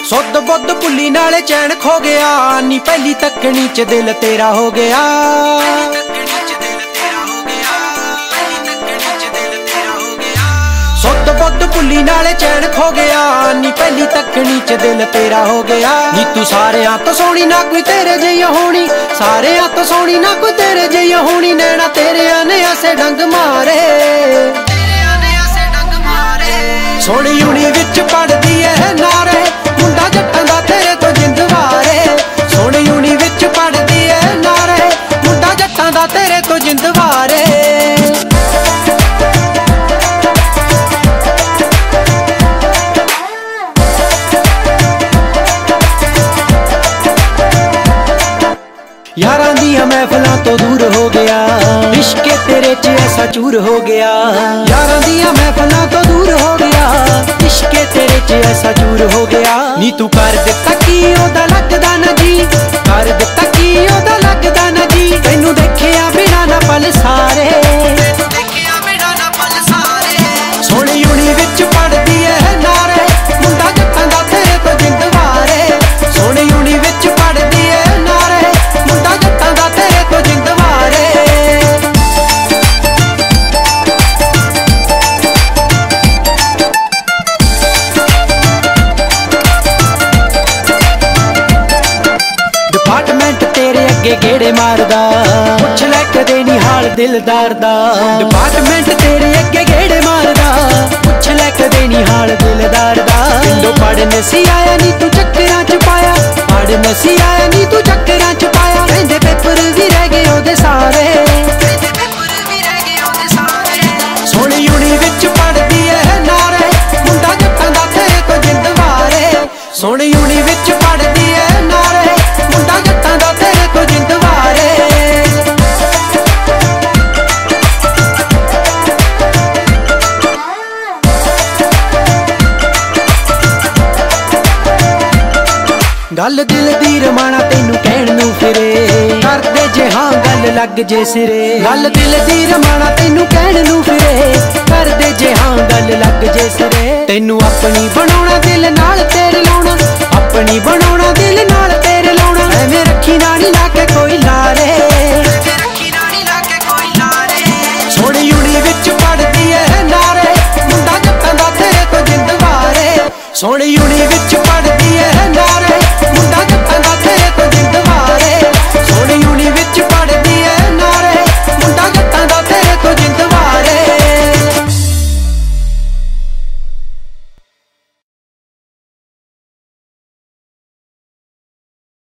ਸੁੱਧ ਬੁੱਧ ਭੁੱਲੀ ਨਾਲੇ ਚੈਨ ਖੋ ਗਿਆ ਨੀ ਪਹਿਲੀ ਤੱਕਣੀ ਚ ਦਿਲ ਤੇਰਾ ਹੋ ਗਿਆ। ਸੁੱਧ ਬੁੱਧ ਭੁੱਲੀ ਨਾਲੇ ਚੈਨ ਖੋ ਗਿਆ ਨੀ ਪਹਿਲੀ ਤੱਕਣੀ ਚ ਦਿਲ ਤੇਰਾ ਹੋ ਗਿਆ। ਨੀ ਤੂੰ ਸਾਰਿਆਂ ਤੋਂ ਸੋਹਣੀ ਨਾ ਕੋਈ ਤੇਰੇ ਜਿਹੀ ਹੋਣੀ, ਸਾਰਿਆਂ ਤੋਂ ਸੋਹਣੀ ਨਾ ਕੋਈ ਤੇਰੇ ਜਿਹੀ ਹੋਣੀ। ਨੈਣਾ ਤੇਰਿਆਂ ਨੇ ਐਸੇ ਡੰਗ ਮਾਰੇ, ਸੋਹਣੀ ਯੂਨੀ ਵਿੱਚ ਪੜਦੀ ਐ ਨਾਰੇ, ਮੁੰਡਾ ਜੱਟਾਂ ਦਾ ਤੇਰੇ ਤੋਂ ਜਿੰਦ ਵਾਰੇ। ਸੋਹਣੀ ਯੂਨੀ ਵਿੱਚ ਪੜਦੀ ਐ ਨਾਰੇ, ਮੁੰਡਾ ਜੱਟਾਂ ਦਾ ਤੇਰੇ ਤੋਂ ਜਿੰਦ ਵਾਰੇ। यारां दियां महफिलां तो दूर हो गया, इश्क तेरे च ऐसा चूर हो गया। यारां दियां महफिलां तो दूर हो गया, इश्क तेरे च ऐसा चूर हो गया। नी तू कर दिता की ओदा लगदा ना जी, कर दिता की ओदा लगदा ना जी। तैनू देखिया बिना ना पल सारे, सोहणी यूनी विच पढ़दी ऐ नारे, मुंडा जट्टां दा तेरे तो जिंद वारे। सोहणी यूनी विच पढ़दी ऐ नारे, मुंडा जट्टां दा तेरे तो जिंद वारे। डिपार्टमेंट तेरे अगे गेड़े मारदा, पुछ लै कदे नी हाल दिलदार दा। डिपार्टमेंट तेरे अगे गेड़े मारदा, पुछ लै कदे नी हाल दिलदार दा। पिंडों पढ़ नसी आया नी तू चक्करां च पाया, पढ़ नसी आया नी तू चक्करां च पाया। कहंदे पेपर भी रह गए ओदे सारे, सोहणी यूनी विच पढ़दी ऐ नारे, मुंडा जट्टां दा तेरे तो जिंद वारे। सोहणी यूनी विच पढ़दी ऐ नारे, मुंडा जट्टां दा तेरे तो जिंद वारे। गल दिल दी रमाना तैनू कहण नू फिरे, करदे जे हां गल लग जे सिरे। गल दिल दी रमाना तैनू कहण नू फिरे, करदे जे हां गल लग जे सिरे। तैनू अपनी बनाउणा दिल नाल तेरे लाउणा, अपनी बनाउणा दिल नाल तेरे लाउणा। एवें रखी नानी ला के कोई लारे, सोहणी यूनी विच पढ़दी ऐ नारे, मुंडा जट्टां दा तेरे तो जिंद वारे। सोहणी यूनी विच